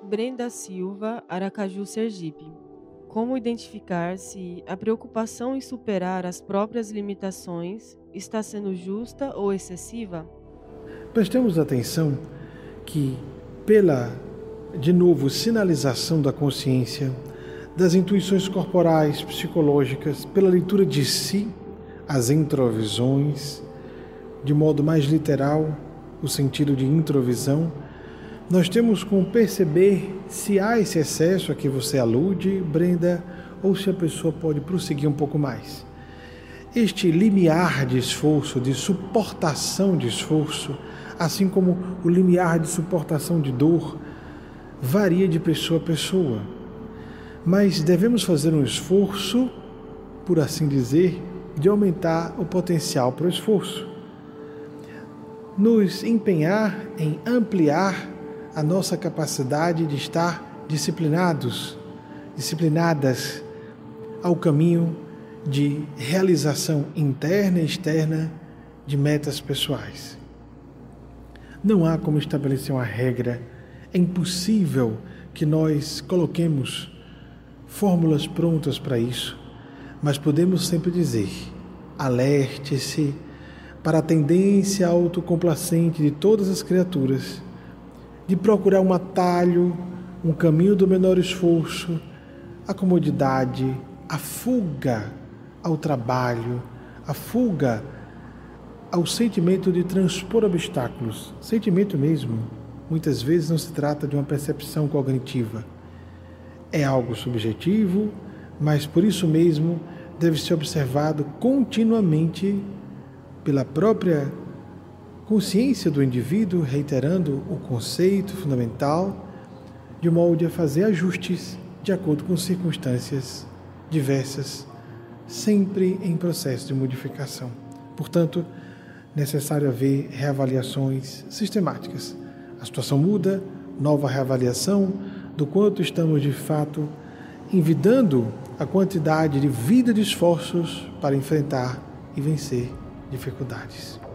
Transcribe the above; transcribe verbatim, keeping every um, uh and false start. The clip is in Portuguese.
Brenda Silva, Aracaju, Sergipe. Como identificar se a preocupação em superar as próprias limitações está sendo justa ou excessiva? Prestemos atenção que, pela, de novo, sinalização da consciência, das intuições corporais, psicológicas, pela leitura de si, as introvisões, de modo mais literal, o sentido de introvisão, nós temos como perceber se há esse excesso a que você alude, Brenda, ou se a pessoa pode prosseguir um pouco mais. Este limiar de esforço, de suportação de esforço, assim como o limiar de suportação de dor, varia de pessoa a pessoa. Mas devemos fazer um esforço, por assim dizer, de aumentar o potencial para o esforço. Nos empenhar em ampliar a nossa capacidade de estar disciplinados, disciplinadas ao caminho de realização interna e externa de metas pessoais. Não há como estabelecer uma regra, é impossível que nós coloquemos fórmulas prontas para isso, mas podemos sempre dizer: alerte-se para a tendência autocomplacente de todas as criaturas, de procurar um atalho, um caminho do menor esforço, a comodidade, a fuga ao trabalho, a fuga ao sentimento de transpor obstáculos. Sentimento mesmo, muitas vezes não se trata de uma percepção cognitiva. É algo subjetivo, mas por isso mesmo deve ser observado continuamente pela própria consciência do indivíduo, reiterando o conceito fundamental, de modo a fazer ajustes de acordo com circunstâncias diversas, sempre em processo de modificação. Portanto, necessário haver reavaliações sistemáticas. A situação muda, nova reavaliação do quanto estamos de fato envidando a quantidade de vida de esforços para enfrentar e vencer dificuldades.